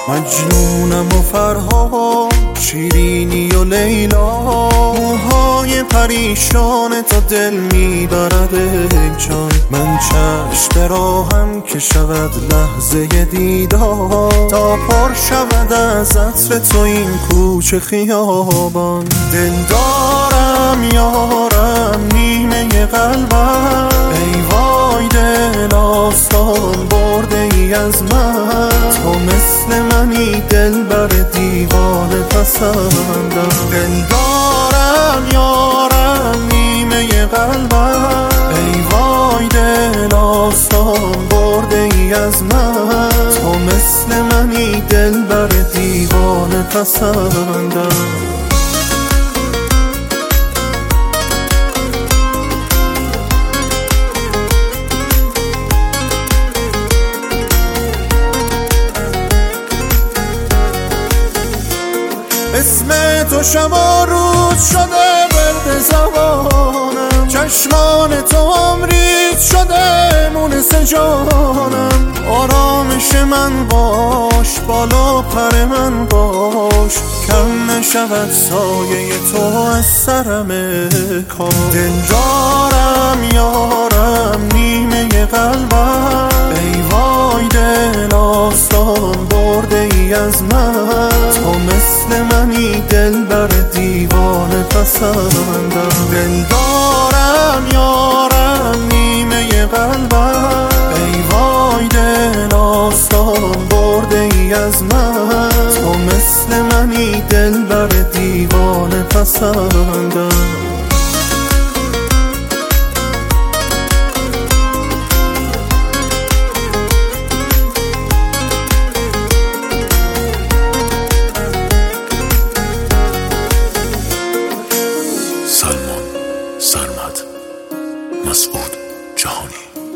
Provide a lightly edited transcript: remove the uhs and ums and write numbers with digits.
مجنونم و فرهاد، شیرینی و لیلا، موهای پریشان تا دل میبرد ای جان. من چشم راهم که شود لحظه دیدار، تا پر شود از عطر تو این کوچه خیابان. دل دارم یارم نیمه قلبم، ای وای دل آستان برده ای از من. تو مثل منی دلبر دیوانه پسندم. دل دارم یارم نیمه قلبم، ای وای دل آستان برده ای از من. تو مثل منی دلبر دیوانه پسندم. اسم تو شب و روز شده ورد زبانم، چشمان تو امریز شده مونس جانم. آرامش من باش، بالا پر من باش، کم نشود سایه تو از سرم کاش. دل دارم یارم نیمه قلبم، ای وای دل آستان برده ای از من. تو مثل منی دلبر دیوانه پسندم. دل دارم یارم نیمه قلبم، ای وای دل آستان برده ای از من. تو مثل منی دلبر دیوانه پسندم. سلمان سرمد، مسعود جهانی.